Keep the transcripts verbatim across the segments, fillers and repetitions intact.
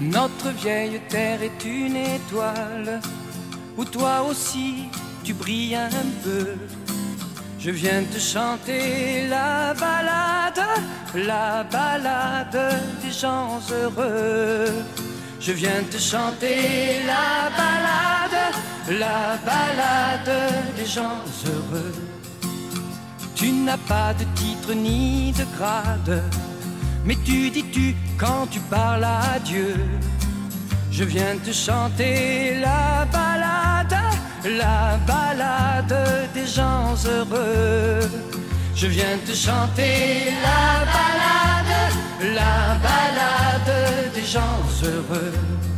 Notre vieille terre est une étoile où toi aussi tu brilles un peu. Je viens te chanter la balade, la balade des gens heureux. Je viens te chanter la balade, la balade des gens heureux. Tu n'as pas de titre ni de grade, mais tu dis tu quand tu parles à Dieu. Je viens te chanter la balade, la balade des gens heureux. Je viens te chanter la balade, la balade des gens heureux.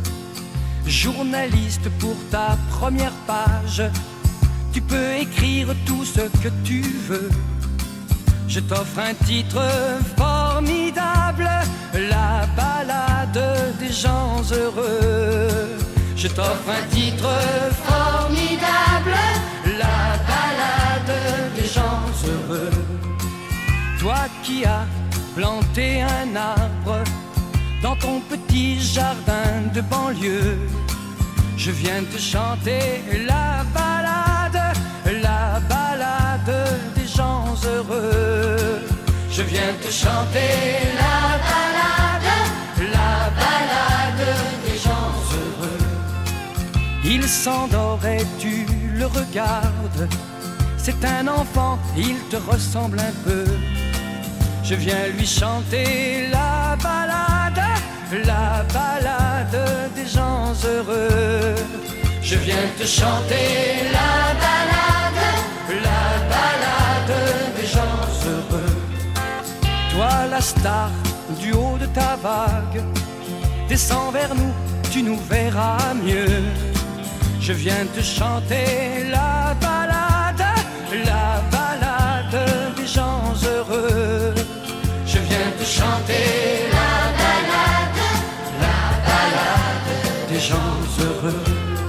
Journaliste, pour ta première page, tu peux écrire tout ce que tu veux. Je t'offre un titre formidable, la balade des gens heureux. Je t'offre un titre formidable, la balade des gens heureux. Toi qui as planté un arbre dans ton petit jardin de banlieue, je viens te chanter la balade, la balade des gens heureux. Je viens te chanter la balade, la balade des gens heureux. Il s'endort et tu le regardes, c'est un enfant, il te ressemble un peu. Je viens lui chanter la balade, la balade des gens heureux. Je viens te chanter la balade, la balade des gens heureux. Toi la star du haut de ta vague, descends vers nous, tu nous verras mieux. Je viens te chanter la balade, la balade des gens heureux. Je viens te chanter la balade, la balade des gens heureux.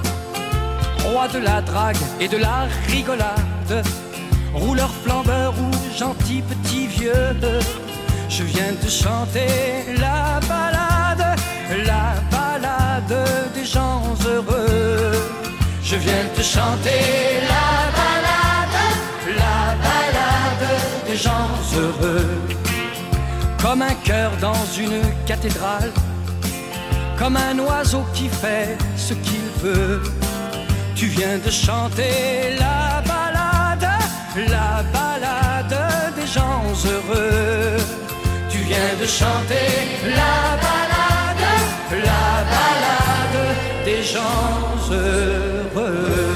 Roi de la drague et de la rigolade, rouleur flambeur ou gentil petit vieux, je viens te chanter la balade, la balade des gens heureux. Je viens te chanter la balade, la balade des gens heureux. Comme un cœur dans une cathédrale, comme un oiseau qui fait ce qu'il veut, tu viens de chanter la balade, la balade des gens heureux. Tu viens de chanter la balade, la balade des gens heureux.